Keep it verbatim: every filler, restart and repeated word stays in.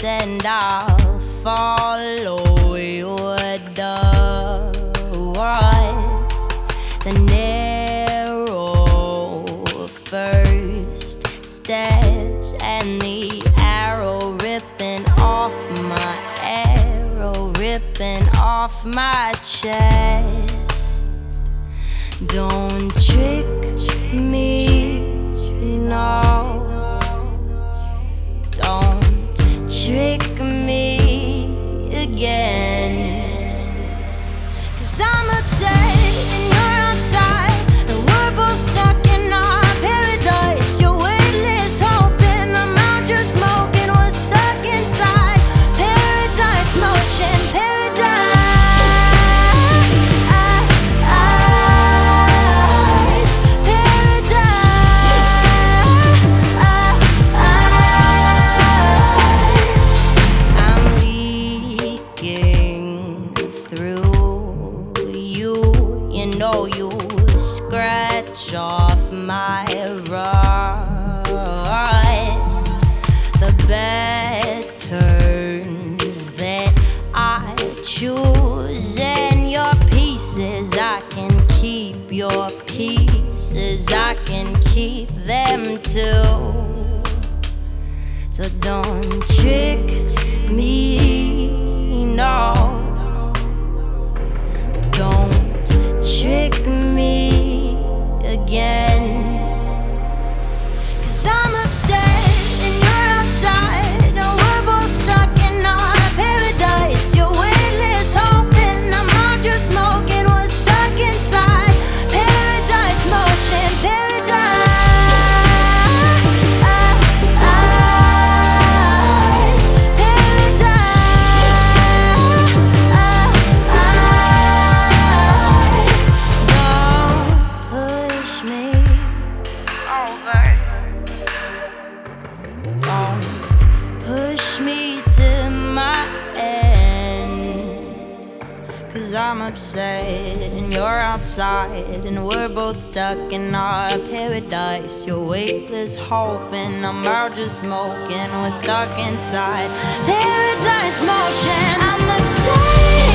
and I'll follow your doors. The narrow first steps and the arrow ripping off my arrow ripping off my chest. Don't trick me, no. Don't trick me again. 'Cause I'm upset and you're outside, and we're both stuck in our paradise. You're weightless hoping, I'm out just smoking. We're stuck inside paradise motion, paradise. Know you scratch off my rust. The bad turns that I choose, and your pieces I can keep. Your pieces I can keep them too. So don't trick me, no. Don't trick me again. 'Cause I'm upset and you're outside, and we're both stuck in our paradise. You're weightless hoping, I'm out just smoking. We're stuck inside paradise motion, paradise. Don't push me to my end. 'Cause I'm upset and you're outside, and we're both stuck in our paradise. You're weightless hoping, I'm out just smoking. We're stuck inside paradise motion. I'm upset.